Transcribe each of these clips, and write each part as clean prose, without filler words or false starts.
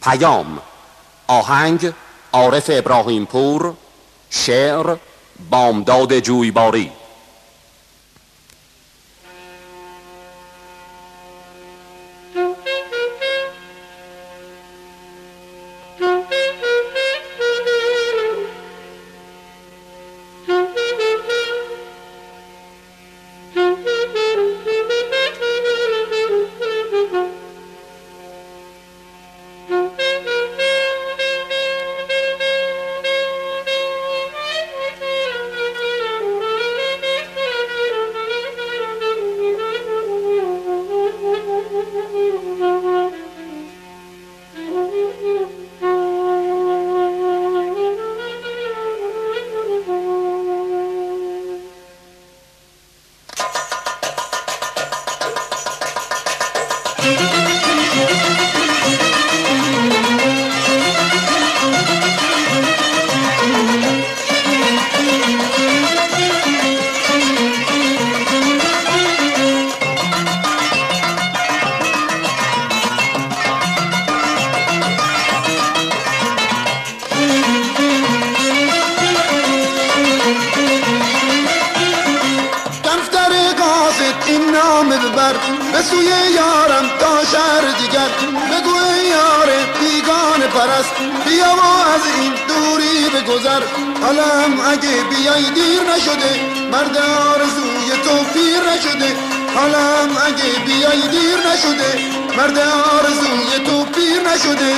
پیام. آهنگ عارف ابراهیم پور. شعر بامداد جویباری. به سوی یارم تا شهر دیگر، بگو ای یار بیگانه پرست، بیا و از این دوری بگذر. حالم اگه بیای دیر نشده، مرد آرزوی تو پیر نشده. حالم اگه بیای دیر نشده، مرد آرزوی تو پیر نشده.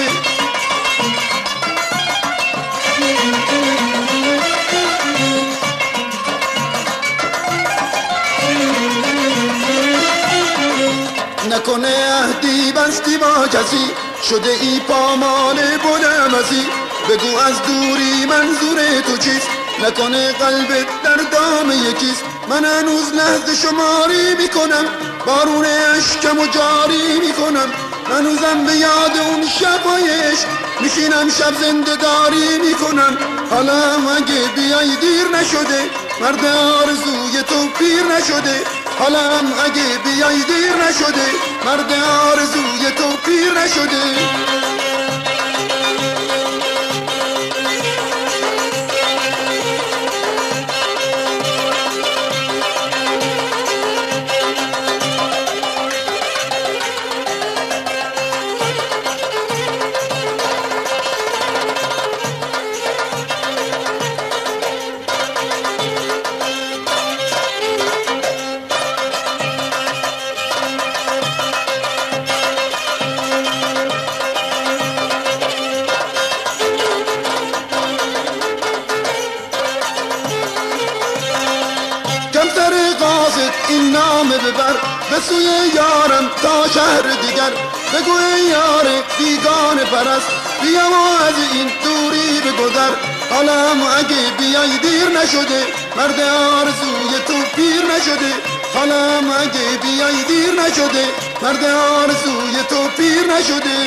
نکنه عهدی بستی با کسی، شده ای پامال بلمسی. بگو از دوری منظور تو چیست، نکنه قلبت در دام یکیست. من هنوز لحظه شماری میکنم، بارون اشکم و جاری میکنم. هنوزم به یاد اون شبایش میشینم، شب زنده داری میکنم. حالا اگه بیای دیر نشده، مرد آرزوی تو پیر نشده. حالا اگه بیای دیر نشده، مرد آرزوی تو پیر نشده. این نامه ببر به سوی یارم تا شهر دیگر، بگو ای یار بیگانه پرست، بیا و از این دوری بگذر. حالم اگه بیای دیر نشده، مرد آرزوی تو پیر نشده. حالم اگه بیای دیر نشده، مرد آرزوی تو پیر نشده.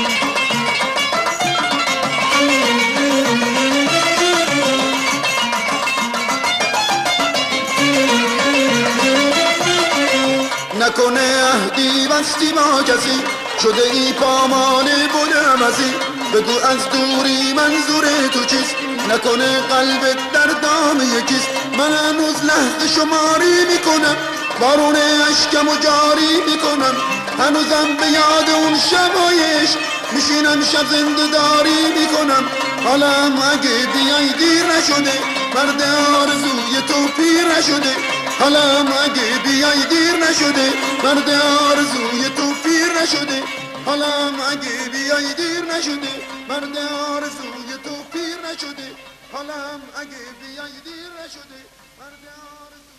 نکنه عهدی بستی با کسی، شده ای پامال بلمسی. بگو از دوری منظور تو چیست، نکنه قلبت در دام یکیست. من هنوز لحظه شماری میکنم، بارون اشکم و جاری میکنم. هنوزم به یاد اون شبایش میشینم، شب زنده داری میکنم. حالم اگه بیای دیر نشده، مرد آرزوی تو پیر نشده. حالم اگه بیای دیر نشده، مرد آرزوی تو پیر نشده. حالم اگه بیای دیر نشده، مرد آرزوی تو پیر نشده. حالم اگه بیای دیر نشده، مرد آرزوی